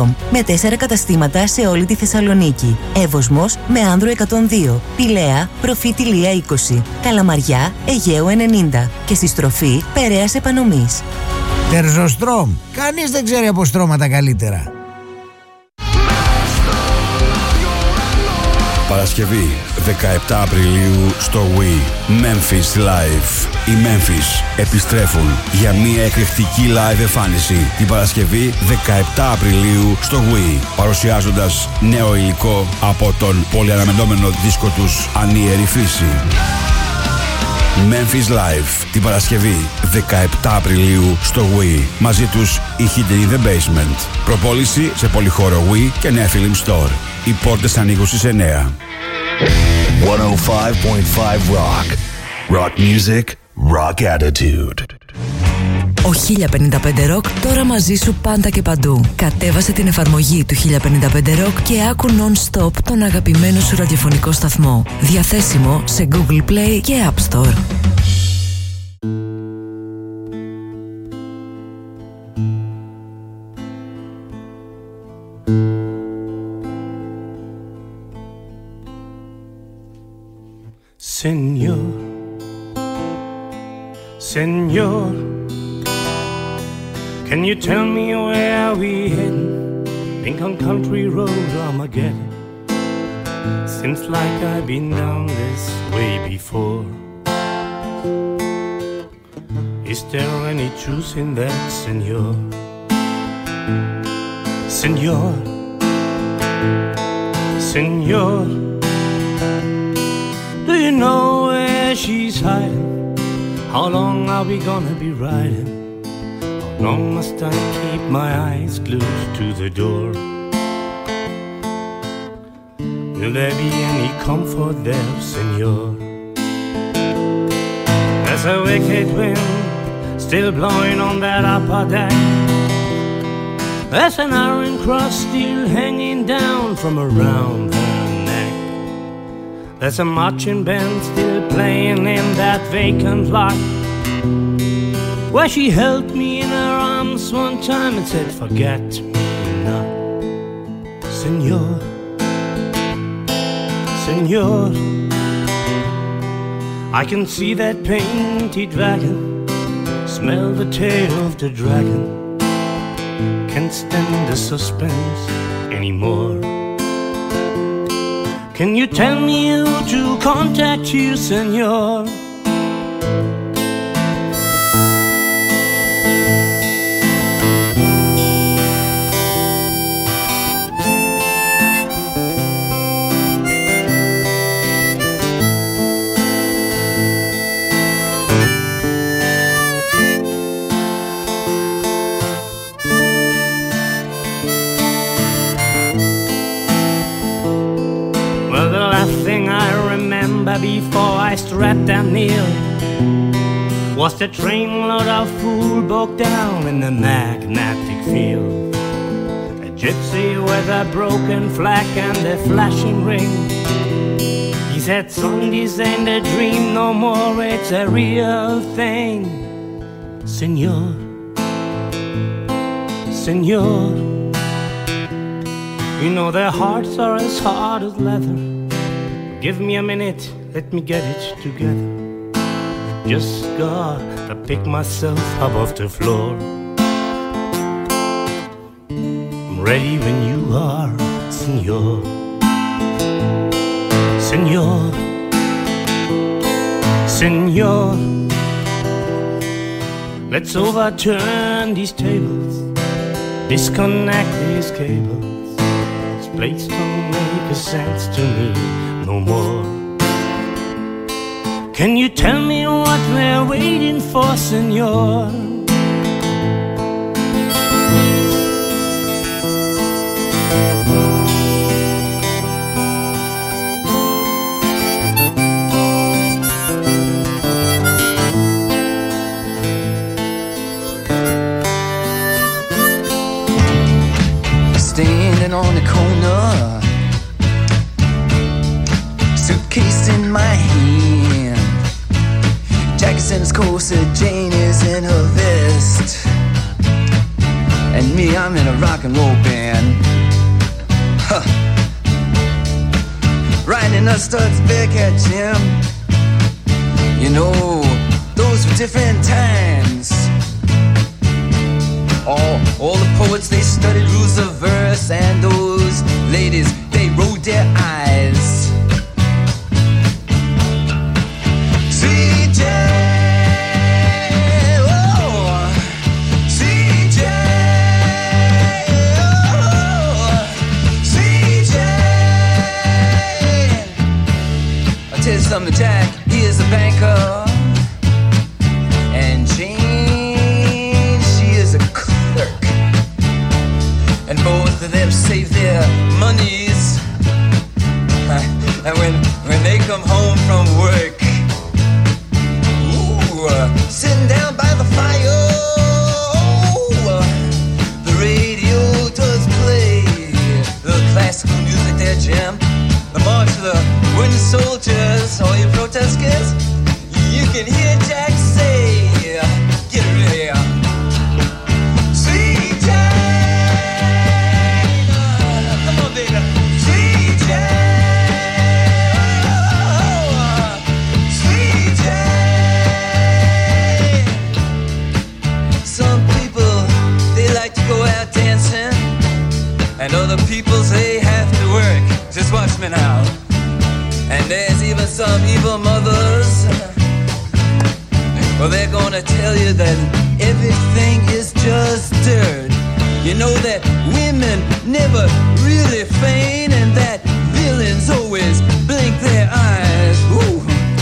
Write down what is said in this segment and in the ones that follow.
Terrostrom με 4 καταστήματα σε όλη τη Θεσσαλονίκη. Εύωσμος με Άνδρο 102, Πηλαία, Προφήτηλια 20, Καλαμαριά, Αιγαίου 90 και στη στροφή Περαίας Επανομής. Terrostrom, κανείς δεν ξέρει από στρώματα καλύτερα. Παρασκευή 17 Απριλίου στο Wii Memphis Live. Οι Memphis επιστρέφουν για μια εκρηκτική live εμφάνιση την Παρασκευή 17 Απριλίου στο Wii, παρουσιάζοντας νέο υλικό από τον πολυαναμενόμενο δίσκο τους Ανίερη Φύση. Memphis Live την Παρασκευή 17 Απριλίου στο Wii. Μαζί τους η Hidden in the Basement. Προπόληση σε πολυχώρο Wii και Νέα Film Store. Οι πόρτες ανοίγουν στις 9. 105.5 Rock. Rock music, rock attitude. Ο 1055 Rock τώρα μαζί σου πάντα και παντού. Κατέβασε την εφαρμογή του 1055 Rock και άκου non-stop τον αγαπημένο σου ραδιοφωνικό σταθμό. Διαθέσιμο σε Google Play και App Store. Señor, Señor, can you tell me where we heading? Lincoln Country Road, Armageddon. Seems like I've been down this way before. Is there any truth in that, Señor? Señor, Señor, do you know where she's hiding? How long are we gonna be riding? How long must I keep my eyes glued to the door? Will there be any comfort there, Señor? There's a wicked wind still blowing on that upper deck. There's an iron cross still hanging down from around her neck. There's a marching band still playing in that vacant lot, where she held me in her arms one time and said, forget me not. Señor, Señor, I can see that painted wagon, smell the tail of the dragon. Can't stand the suspense anymore. Can you tell me who to contact you, Señor? Before I strapped and kneeled was the trainload of fool broke down in the magnetic field. A gypsy with a broken flag and a flashing ring. He said, son, this ain't a dream no more, it's a real thing. Señor, Señor, you know their hearts are as hard as leather. Give me a minute, let me get it together. Just gotta pick myself up off the floor. I'm ready when you are, Señor. Señor, Señor, let's overturn these tables, disconnect these cables. This place don't make a sense to me no more. Can you tell me what we're waiting for, Señor? Standing on the corner, suitcase in my hand, Jackson's corset, Jane is in her vest. And me, I'm in a rock and roll band. Huh. Riding a Studs Bearcat, Jim. You know, those were different times. All the poets, they studied rules of verse, and those ladies, they rolled their eyes. CJ, oh, CJ, oh, CJ. I'll tell you something, Jack, he is a banker, and Jane, she is a clerk. And both of them save their monies. And when they come home from work, sitting down by the fire, the radio does play the classical music there, Jim. The march of the wooden soldiers, all you protesters, you can hear Jack say, get ready. CJ, come on, baby. CJ, CJ. Some people, they like to go out dancing, and other people say have to work. Just watch me now. And there's even some evil mothers. Well, they're gonna tell you that everything is just dirt. You know that women never really feign, and that villains always blink their eyes. Ooh.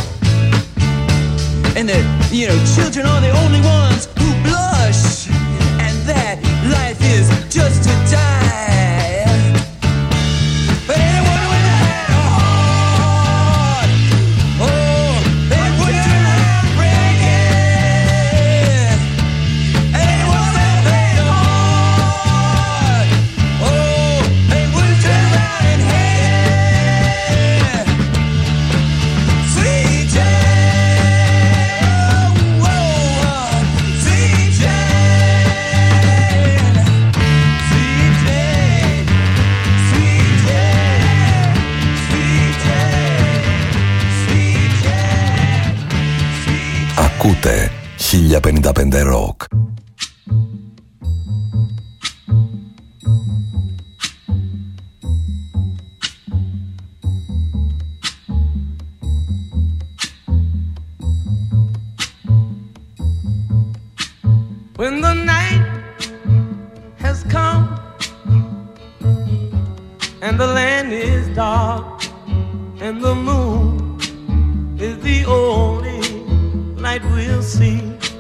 And that, you know, children are the only ones who blush, and that life is just to die. But anyone with a heart, oh, they wouldn't turn around and break it. Anyone with a heart, oh, they wouldn't turn around and hate it. CJ, oh, CJ, Ακούτε 1055 Rock. When the night has come and the land is dark and the moon is the only light we'll see.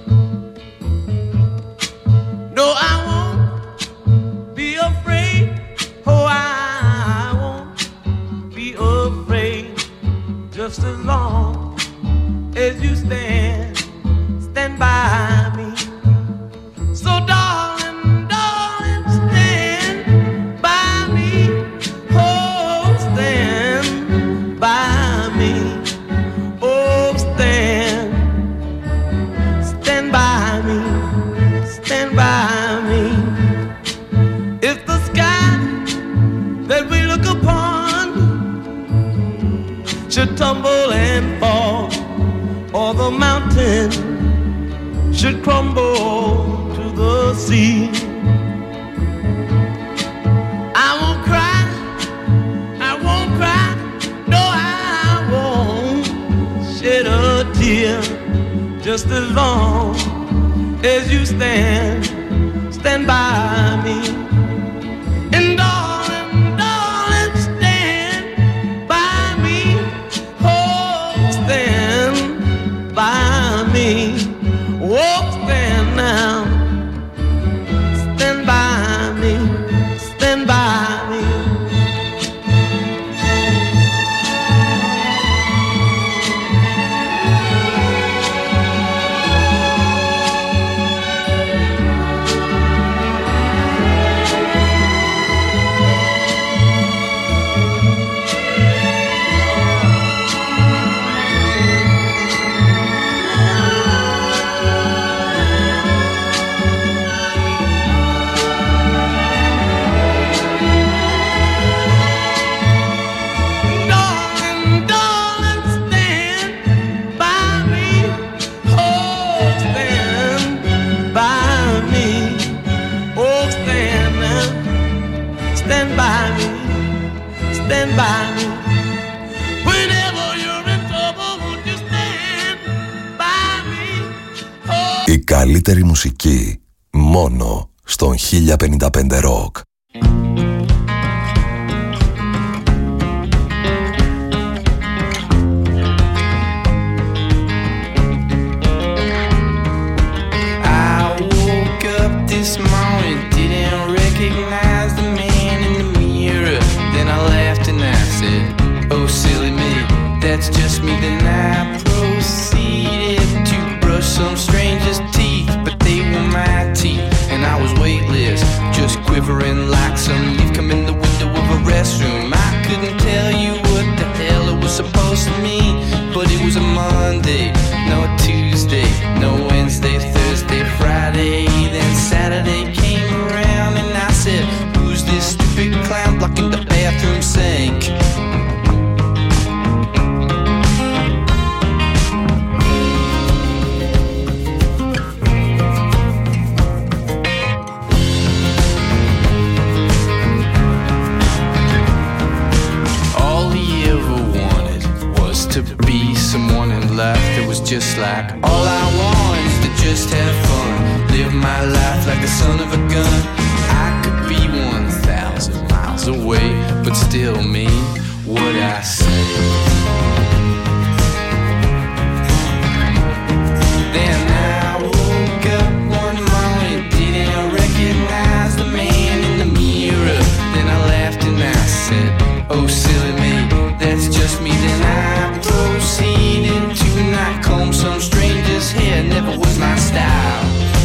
No, I won't be afraid. Oh, I won't be afraid. Just as long as you stand by me. So darling, darling, stand by me. Oh, stand by me. Oh, stand by me. Stand by me. If the sky that we look upon should tumble and fall, or the mountain should crumble to the sea, I won't cry, no, I won't shed a tear. Just as long as you stand by me. And darling, darling, stand by me. Oh, stand by me. Oh, stand now. Stand by me. Stand by me. stand by me, stand by me. Whenever you're in trouble, won't you stand by me? Oh. Η καλύτερη μουσική μόνο στον 1055 Rock. This morning, didn't recognize the man in the mirror. Then I laughed and I said, oh silly me, that's just me. Then I proceeded to brush some stranger's teeth, but they were my teeth, and I was weightless, just quivering like some leaf come in the window of a restroom. I couldn't tell you what the hell it was supposed to mean, but it was a Monday, no Tuesday, no Wednesday, Thursday, Friday. Then Saturday came around and I said, who's this stupid clown blocking the bathroom sink? All he ever wanted was to be someone in life that was just like all I want is to just have fun. Live my life like the son of a gun. I could be 1,000 miles away, but still mean what I say. Then I woke up one morning, didn't recognize the man in the mirror. Then I laughed and I said, oh silly me, that's just me. Then I proceeded to not comb some stranger's hair, never was my style.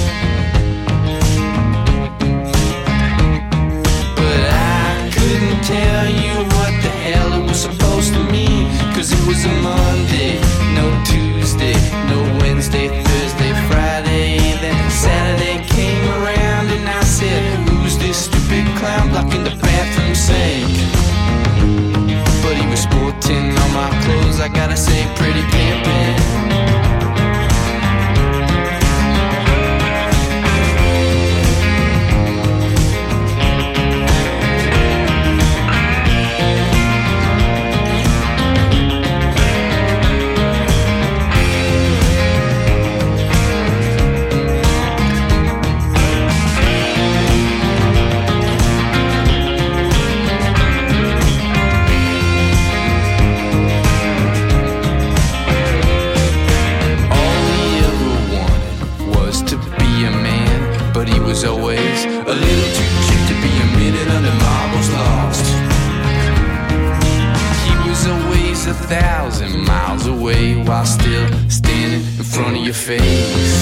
Tell you what the hell it was supposed to mean, cause it was a Monday, no Tuesday, no Wednesday, Thursday, Friday. Then Saturday came around and I said, who's this stupid clown blocking the bathroom sink? But he was sporting all my clothes, I gotta say, pretty pimpin'. Always a little too cheap to be a minute under marbles lost. He was always 1,000 miles away while still standing in front of your face.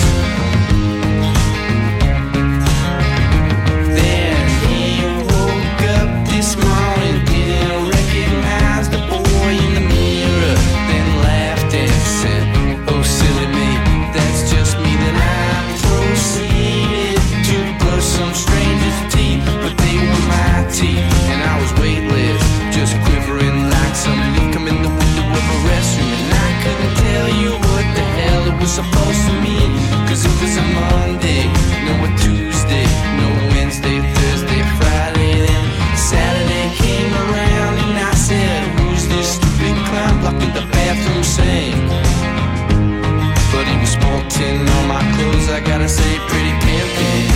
Then he woke up this morning, didn't recognize the boy in the mirror. Then laughed and said, oh silly me, that's just me. Then I proceeded to brush some stranger's teeth, but they were my teeth, and I was weightless, just quivering like some leaf come in the window of a restroom. And I couldn't tell you what the hell it was supposed to mean, cause it was a Monday, no a Tuesday, no Wednesday, Thursday, Friday. Then Saturday came around and I said, who's this stupid clown blocking the bathroom sink? But he was sporting all my clothes, I gotta say, pretty pimpin'.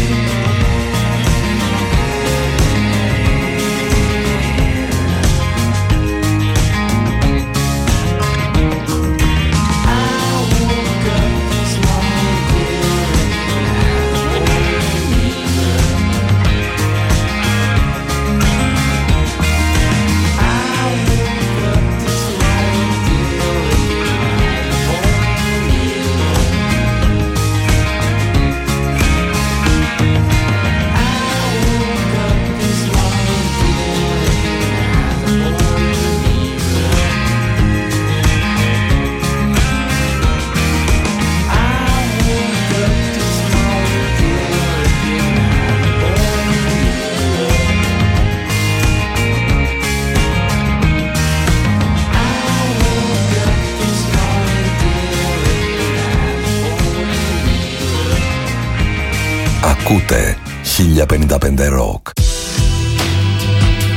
Ακούτε 1055 Rock.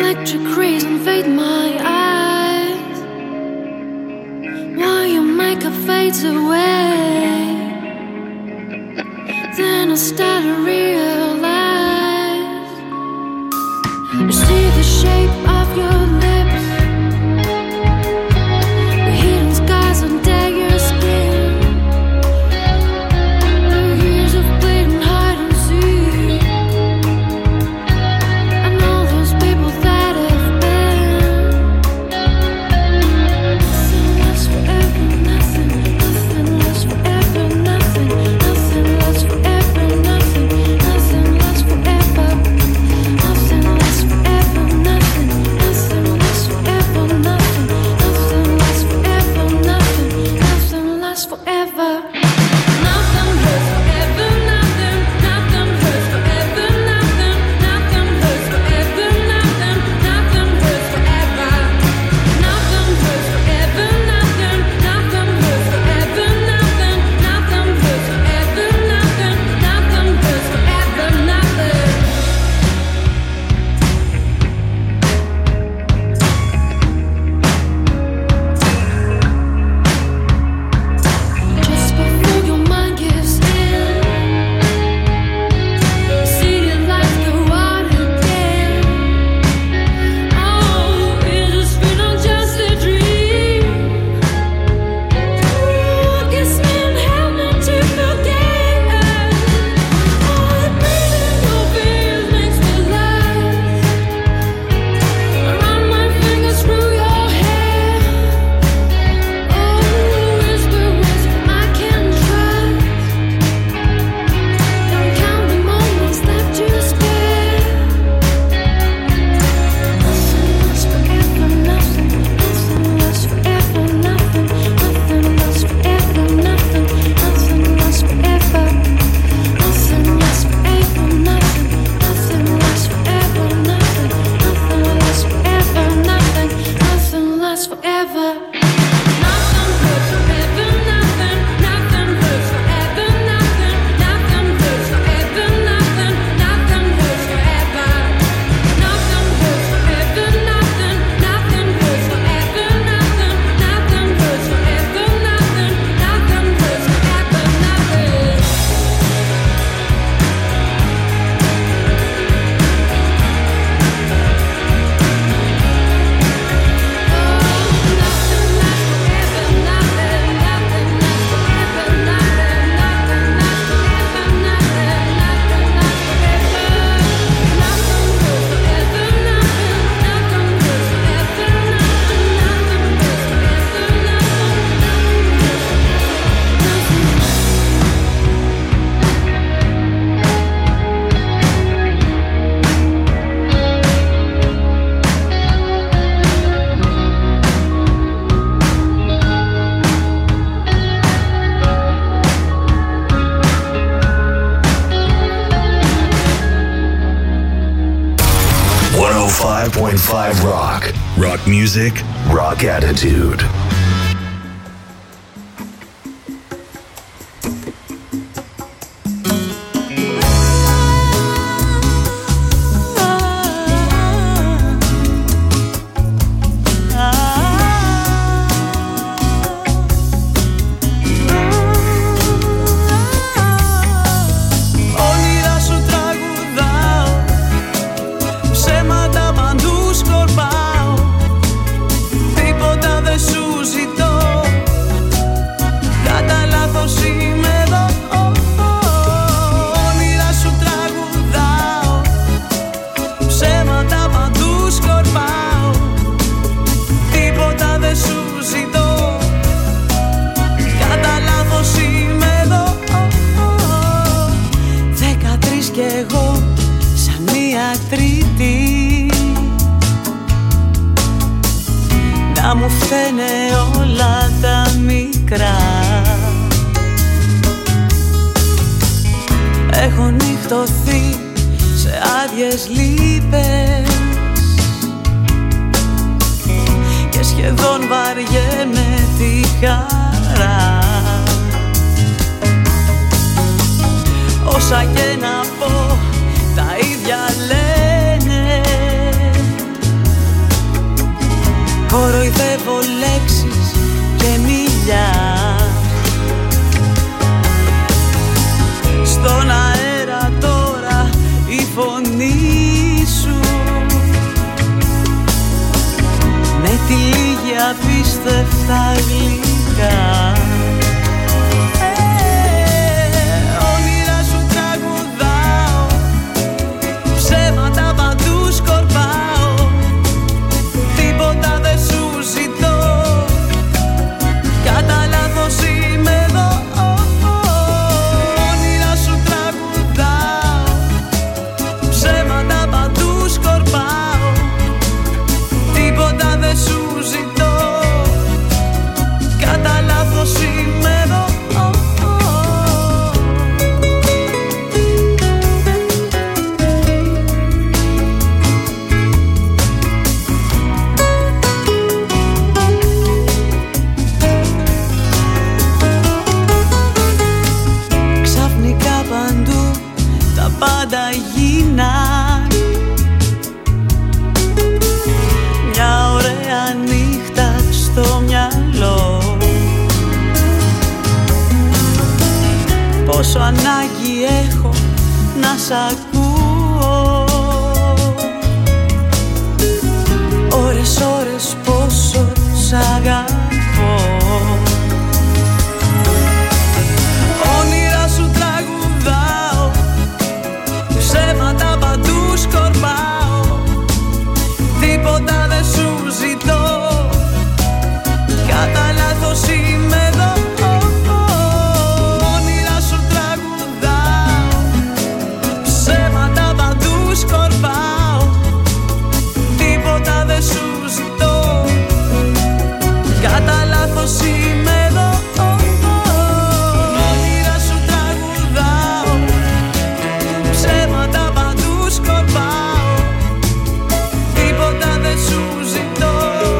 electric rays invade my eyes, while your makeup fades away. Then I start to realize, I see the shape of your lips, the hidden scars under your skin, the years of bleeding hide and seek, and all those people that have been. Nothing lasts forever, nothing, nothing lasts forever, nothing, nothing lasts forever, nothing, nothing lasts forever, nothing lasts forever, nothing, nothing lasts forever, nothing, nothing lasts forever, nothing, nothing lasts forever. Nothing hurts forever, nothing, nothing hurts forever, nothing, nothing hurts forever, nothing, nothing hurts forever. Nothing hurts forever, nothing, nothing hurts forever, nothing, nothing hurts forever, nothing, nothing hurts forever, nothing. Just before your mind gives in, city lights go out again. Oh, is this feeling just a dream? Kiss me and help me to forget. Oh, the breathing your fears makes me laugh. I run my fingers through your hair. Oh, whisper, whisper, I can trust. Don't count the moments that you spare. Nothing lasts forever, nothing, nothing lasts forever, nothing, nothing lasts forever, nothing, nothing lasts forever. Nothing lasts forever, nothing, nothing lasts forever, nothing, nothing lasts forever, nothing, nothing lasts forever. Nothing hurts forever, nothing, nothing hurts forever, nothing, nothing hurts forever, nothing, nothing hurts forever. Nothing hurts forever, nothing, nothing hurts forever, nothing, nothing hurts forever, nothing, nothing hurts forever, nothing. Rock. Rock music, rock attitude. Όνειρα σου τραγουδάω, ψέματα παντού σκορπάω, τίποτα δεν σου ζητώ, κατά λάθος είμαι εδώ. Όνειρα σου τραγουδάω, ψέματα παντού σκορπάω, τίποτα δεν σου ζητώ, κατά λάθος είμαι εδώ. 13 κι εγώ σαν μία τρίτη, να μου φταίνε όλα τα μικρά. Έχω νυχτωθεί σε άδειες λύπες και σχεδόν βαριέμαι τη χαρά. Όσα και να πω τα ίδια λένε, κοροϊδεύω λέξεις και μιλιά. Στον αέρα τώρα η φωνή σου με τη λίγη απίστευτα γλυκά. Όνειρα σου τραγουδάω, ψέματα παντού σκορπάω, τίποτα δεν σου ζητώ, κατά λάθος είμαι εδώ. Όνειρα σου τραγουδάω, ψέματα παντού σκορπάω, τίποτα δεν σου ζητώ, κατά λάθος είμαι εδώ. Ξαφνικά παντού τα πάντα γίναν μια ωραία νύχτα στο μυαλό. Πόσο ανάγκη έχω να σ' ακούω, ώρες ώρες πόσο σ' αγαπώ. Όνειρα σου τραγουδάω, ψέματα παντού σκορπάω, τίποτα δεν σου ζητώ, κατά λάθος είμαι εδώ. Όνειρα σου τραγουδάω, ψέματα παντού σκορπάω, τίποτα δεν σου ζητώ, κατά λάθος είμαι εδώ. Όνειρα σου τραγουδάω, ψέματα παντού σκορπάω, τίποτα δεν σου ζητώ,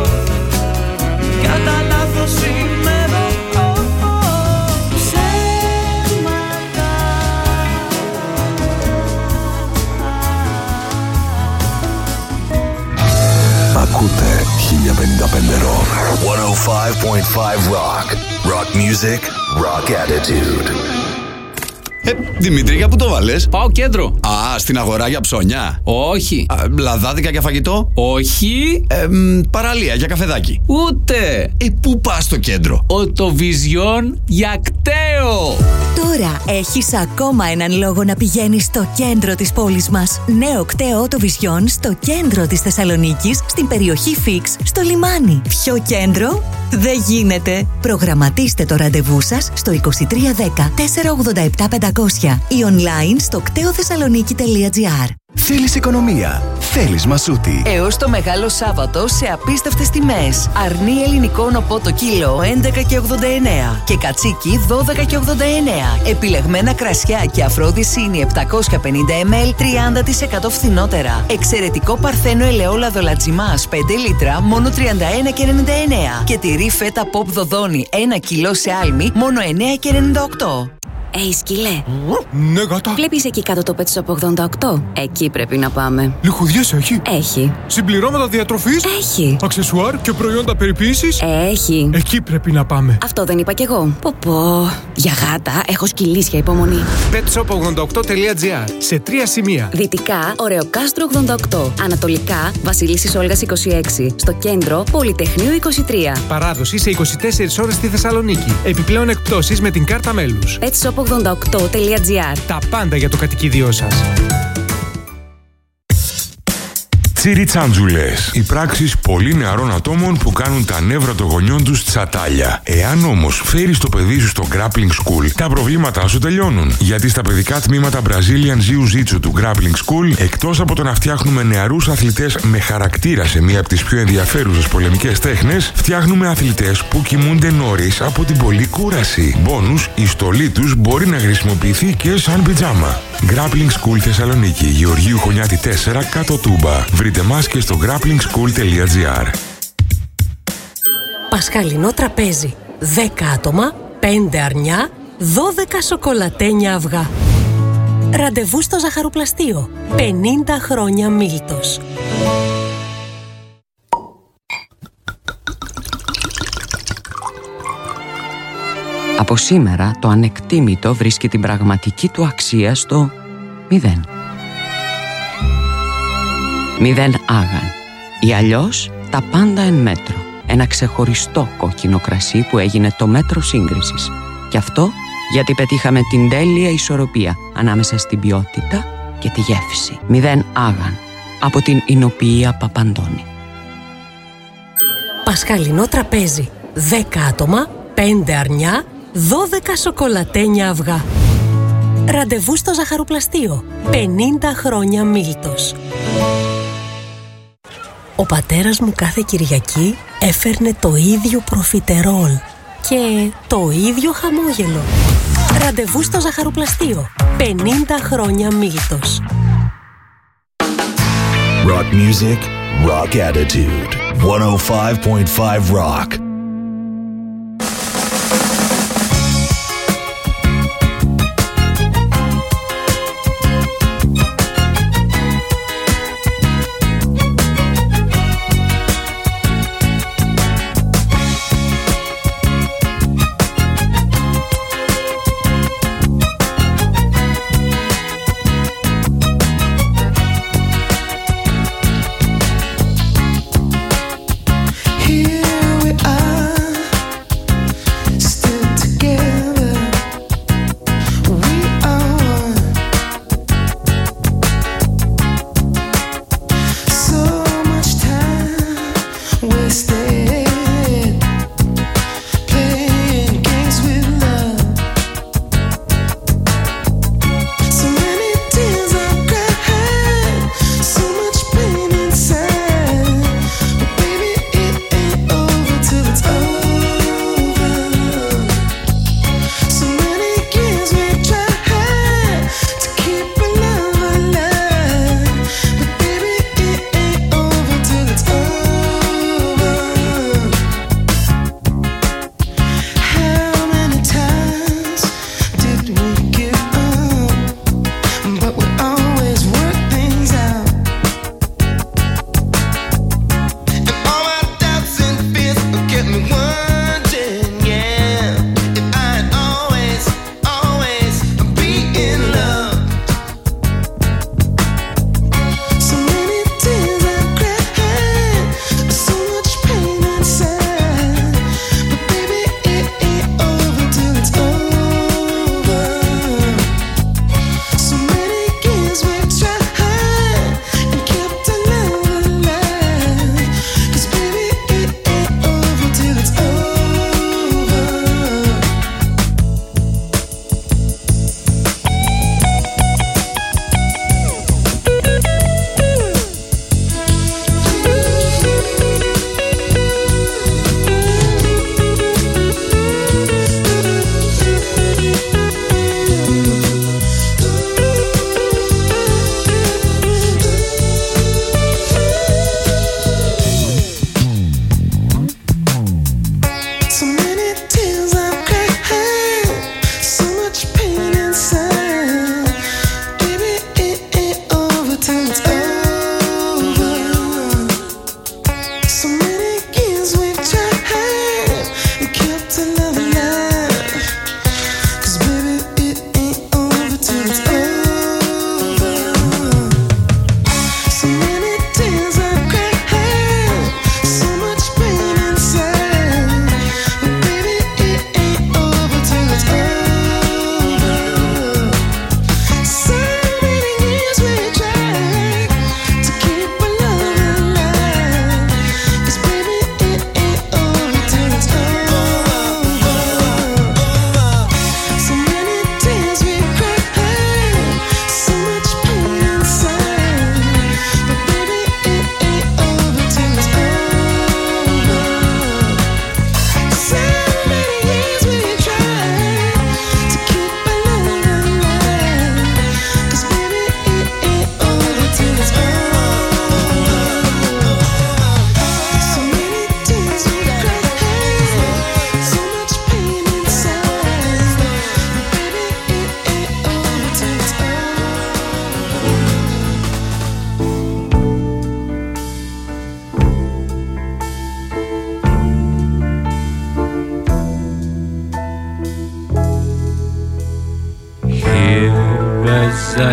κατά λάθος είμαι εδώ. Ψέματα. Ακούτε 1055 Rock. 105.5 Rock. Rock music, rock attitude. Δημήτρη, για πού το βάλες? Πάω κέντρο. Α, στην αγορά για ψώνια. Όχι. Λαδάδικα για φαγητό. Όχι. Παραλία για καφεδάκι. Ούτε. Πού πας στο κέντρο? Οτοβιζιόν για κταίο. Τώρα έχεις ακόμα έναν λόγο να πηγαίνεις στο κέντρο της πόλης μας. Νέο κταίο Οτοβιζιόν στο κέντρο της Θεσσαλονίκης, στην περιοχή Φίξ, στο λιμάνι. Ποιο κέντρο? Δεν γίνεται. Προγραμματίστε το ραντεβού σας στο 2310 487 500 ή online στο κτεοθεσσαλονίκη.gr. Θέλεις οικονομία? Θέλεις Μασούτη? Έως το Μεγάλο Σάββατο σε απίστευτες τιμές. Αρνί ελληνικό νοπό το κιλό 11,89 και κατσίκι 12,89. Επιλεγμένα κρασιά και αφρόδισίνη 750 ml 30% φθηνότερα. Εξαιρετικό παρθένο ελαιόλαδο λατζιμάς 5 λίτρα μόνο 31,99 και τυρί φέτα pop δοδόνι 1 κιλό σε άλμη μόνο 9,98. Σκυλέ. Ναι, γάτα. Βλέπεις εκεί κάτω το Pet Shop 88? Εκεί πρέπει να πάμε. Λιχουδιές έχει? Έχει. Συμπληρώματα διατροφής? Έχει. Αξεσουάρ και προϊόντα περιποίησης? Έχει. Εκεί πρέπει να πάμε. Αυτό δεν είπα κι εγώ. Πω. Για γάτα έχω σκυλίσια υπομονή. petshop88.gr. Σε 3 σημεία. Δυτικά, Ωρεοκάστρο 88. Ανατολικά, Βασιλίσσης Όλγας 26. Στο κέντρο, Πολυτεχνείου 23. Παράδοση σε 24 ώρες στη Θεσσαλονίκη. Επιπλέον εκπτώσεις με την κάρτα μέλους. petshop88.gr. Τα πάντα για το κατοικίδιό σας. Τσιριτσάντζουλες. Οι πράξεις πολύ νεαρών ατόμων που κάνουν τα νεύρα των γονιών τους τσατάλια. Εάν όμως φέρεις το παιδί σου στο Grappling School, τα προβλήματά σου τελειώνουν. Γιατί στα παιδικά τμήματα Brazilian Jiu-Jitsu του Grappling School, εκτός από το να φτιάχνουμε νεαρούς αθλητές με χαρακτήρα σε μία από τις πιο ενδιαφέρουσες πολεμικές τέχνες, φτιάχνουμε αθλητές που κοιμούνται νωρίς από την πολλή κούραση. Μπόνους, η στολή τους μπορεί να χρησιμοποιηθεί και σαν πιτζάμα. Grappling School Θεσσαλονίκη, Γεωργίου Χωνιάτη 4, κάτω Τούμπα. Βρείτε μας και στο grapplingschool.gr. Πασχαλινό τραπέζι. 10 άτομα, 5 αρνιά, 12 σοκολατένια αυγά. Ραντεβού στο ζαχαρουπλαστείο. 50 χρόνια Μίλτος. Από σήμερα το ανεκτήμητο βρίσκει την πραγματική του αξία στο 0. 0 άγαν. Ή αλλιώς τα πάντα εν μέτρο. Ένα ξεχωριστό κόκκινο κρασί που έγινε το μέτρο σύγκρισης. Και αυτό γιατί πετύχαμε την τέλεια ισορροπία ανάμεσα στην ποιότητα και τη γεύση. 0 άγαν. Από την Ινοποιία Παπαντώνη. Πασχαλινό τραπέζι. 10 άτομα, 5 αρνιά, 12 σοκολατένια αυγά. Ραντεβού στο ζαχαρουπλαστείο. 50 χρόνια Μίλτος. Ο πατέρας μου κάθε Κυριακή έφερνε το ίδιο προφιτερόλ και το ίδιο χαμόγελο. Ραντεβού στο ζαχαρουπλαστείο. 50 χρόνια Μίλτος. Rock music, rock attitude. 105.5 Rock. Here we are.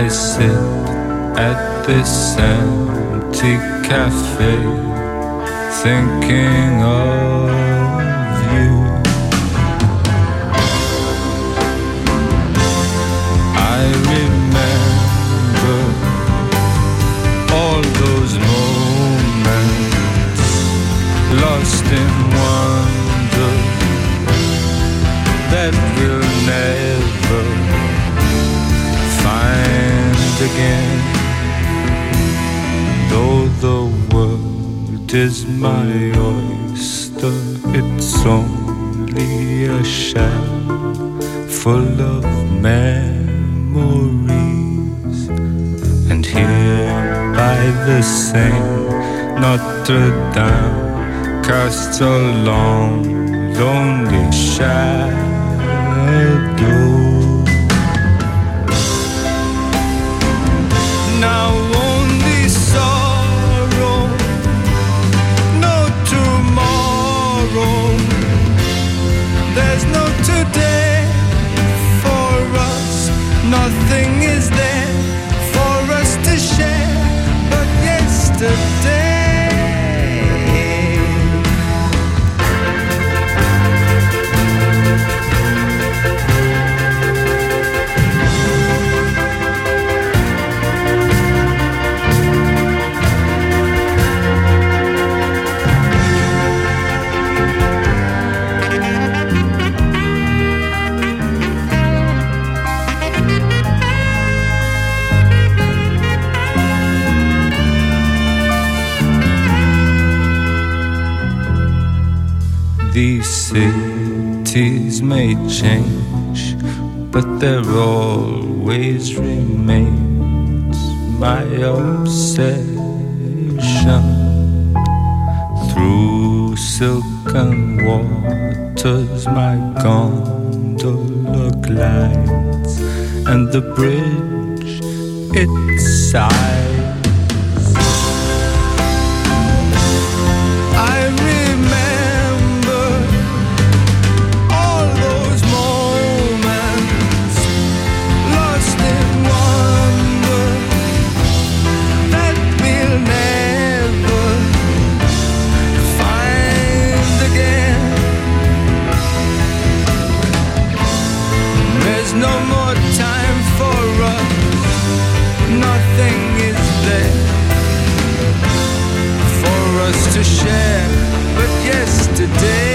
sit at this empty cafe, thinking of you. I remember all those moments lost in wonder that we'll never find again. Though the world is my oyster, it's only a shell full of memories. And here by the Seine, Notre Dame casts a long, lonely shadow. Now only sorrow, no tomorrow. There's no today for us. Nothing is there for us to share but yesterday. These cities may change, but there always remains my obsession. Through silken waters my gondola glides, and the bridge it sighs. No more time for us. Nothing is there for us to share but yesterday.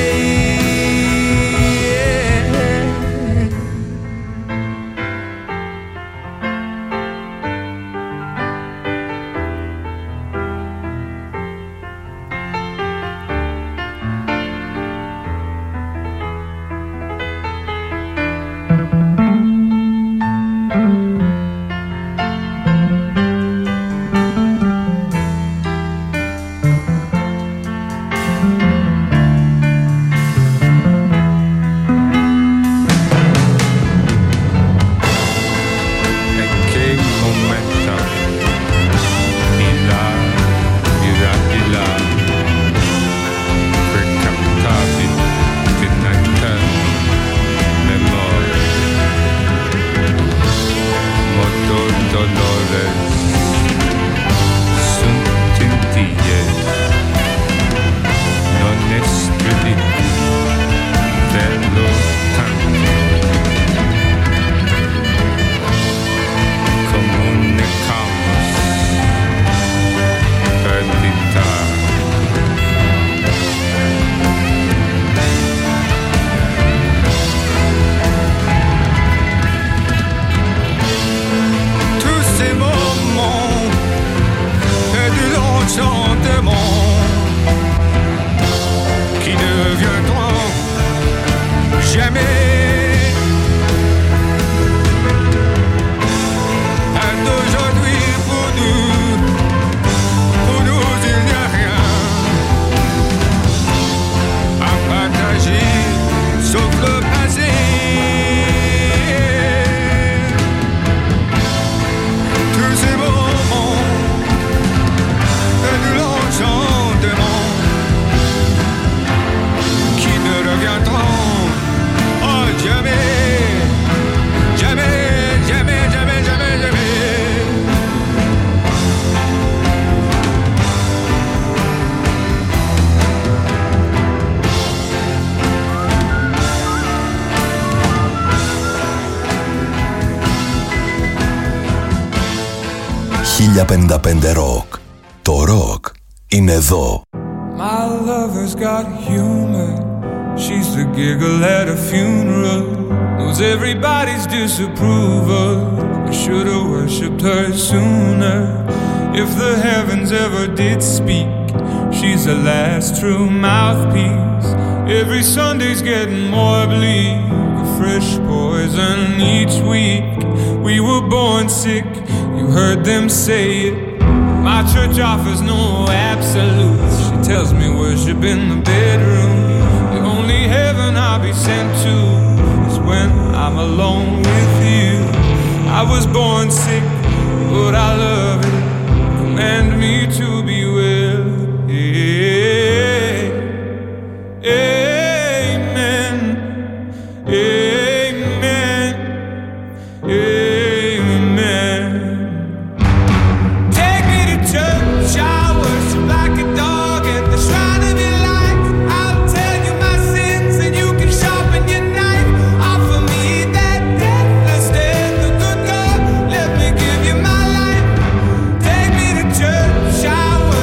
1055 Rock. Το ροκ είναι εδώ. My lover's got humor. She's the giggle at a funeral. Knows everybody's disapproval. I should have worshipped her sooner. If the heavens ever did speak, she's the last true mouthpiece. Every Sunday's getting more bleak. A fresh poison each week. We were born sick, you heard them say it. My church offers no absolutes. She tells me worship in the bedroom. The only heaven I'll be sent to is when I'm alone with you. I was born sick, but I love it. Command me to be well. Amen. Amen. Amen. Take me to church, I worship like a dog at the shrine of your light. I'll tell you my sins and you can sharpen your knife. Offer me that deathless death, the good God, let me give you my life. Take me to church, I worship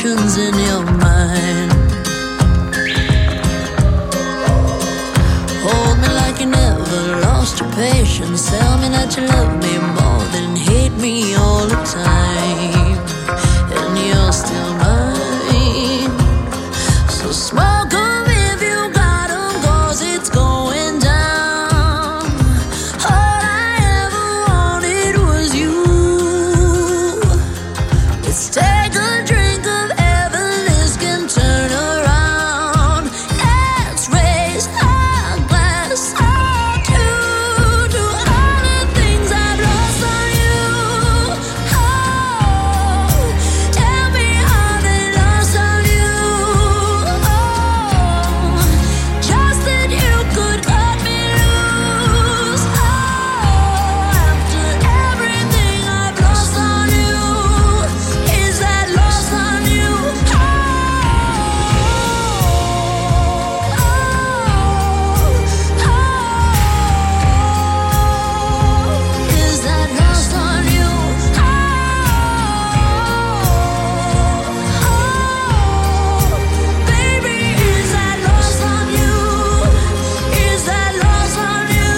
emotions in your mind. Hold me like you never lost your patience. Tell me that you love me more than hate me all the time. And you're still mine. So smoke 'em if you got 'em, 'cause it's going down. All I ever wanted was you. Let's take a drink of heaven, this can turn around. Let's raise our glass all to all the things I've lost on you. Oh, tell me how they lost on you. Oh, just that you could cut me loose. Oh, after everything I've lost on you, is that lost on you? Is that lost on you? Baby, is that lost on you? Is that lost on you?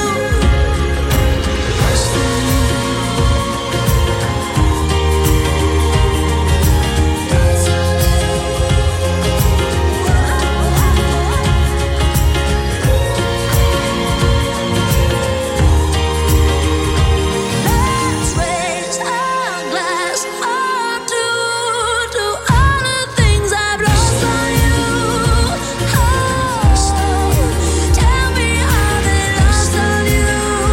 Let's raise our glass all to all the things I've lost on you. Oh, tell me how they lost on you.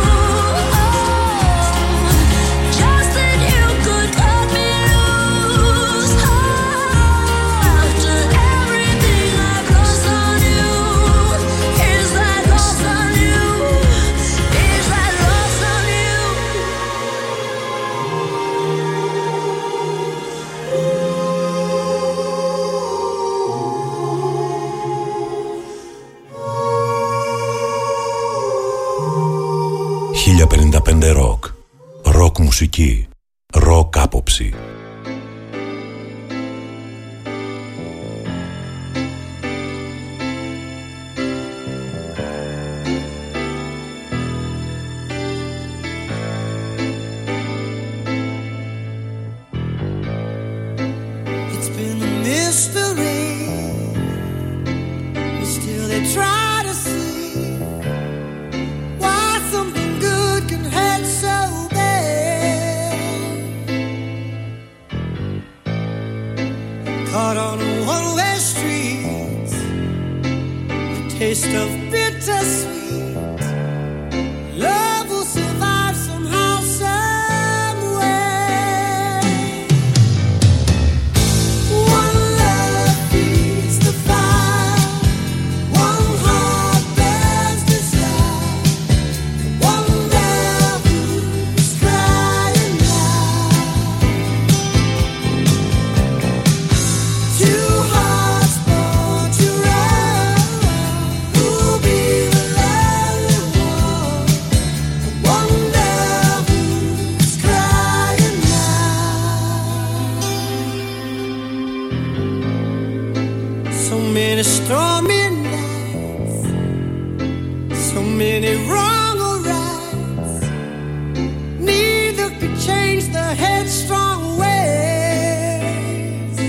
Oh, just that you could cut me loose. Oh, after everything I've lost on you, is that lost on you? Is that lost on you? «1055 Rock». Ροκ μουσική. Ροκ άποψη. It's been a mystery, but still they try to see why something good can hurt so bad. Caught on a one-way street, the taste of bittersweet. Love will survive somehow, some way. One love feeds the fire, one heart bears desire, one love who's crying now. Two hearts born to run, who'll be the lonely one? One love who's crying now. So many stormy nights, so many wrong or rights. Neither could change the headstrong ways.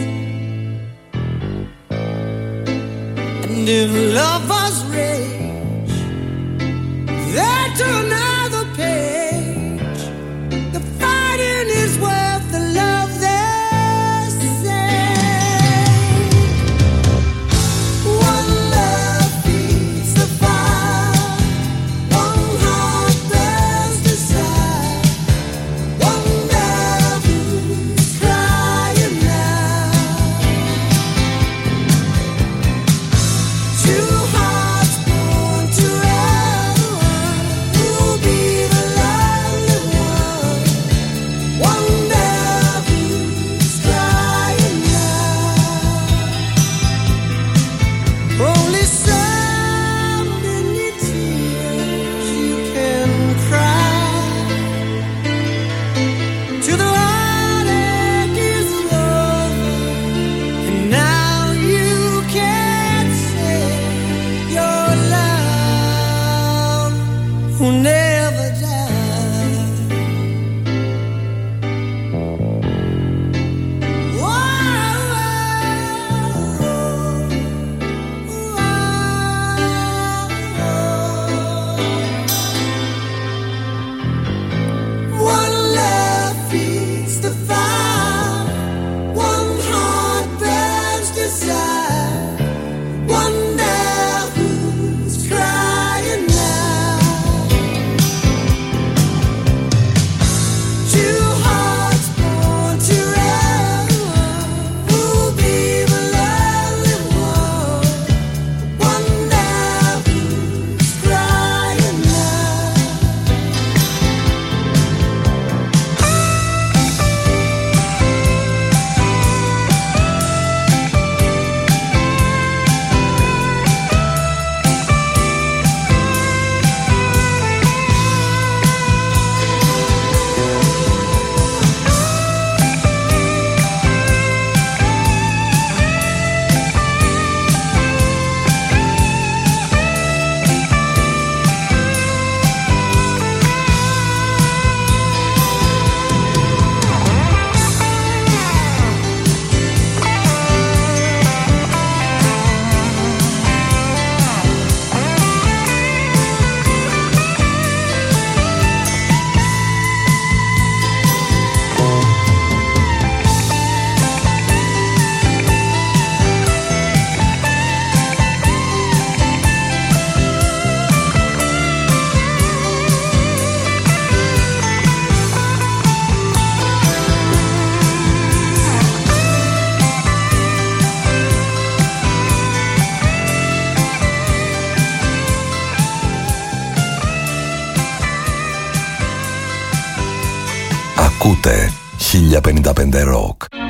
And if lovers rage, they turn another page. The fighting is worth the love they say. One love feeds the fire, one heart bears desire, one love who's crying now. Two hearts who never die. One love feeds the fire, one heart burns desire, wonder who's crying now. Two hearts born to run, who'll be the lonely one, wonder who's crying now. Ακούτε 1055 Rock.